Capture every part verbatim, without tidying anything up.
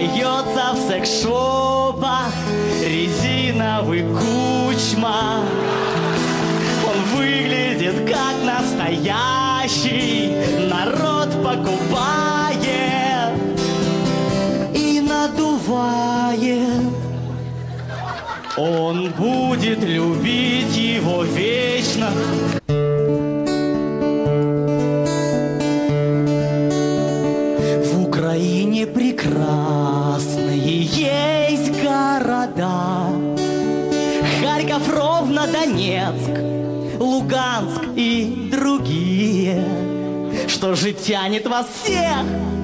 продается в секс-шопах резиновый кучма. Он выглядит как настоящий, народ покупает и надувает. Он будет любить его вечно. В Украине прекрасные есть города: Харьков, Ровно, Донецк, Луганск и другие. Что же тянет вас всех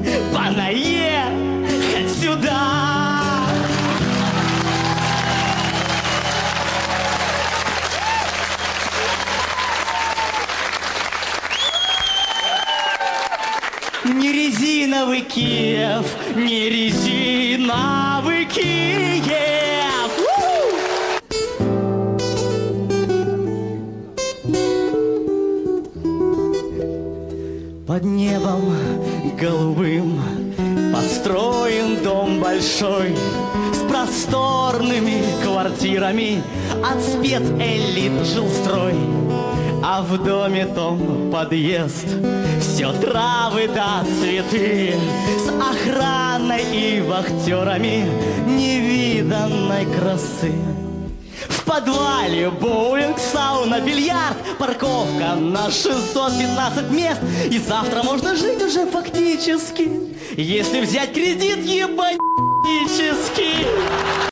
понаехать сюда? Не резиновый Киев, не резиновый Киев. Под небом голубым построен дом большой с просторными квартирами, от спецэлит жилстрой. А в доме том подъезд, все травы да цветы, с охраной и вахтерами невиданной красы. В подвале боулинг, сауна, бильярд, парковка на шестьсот пятнадцать мест. И завтра можно жить уже фактически, если взять кредит, ебать.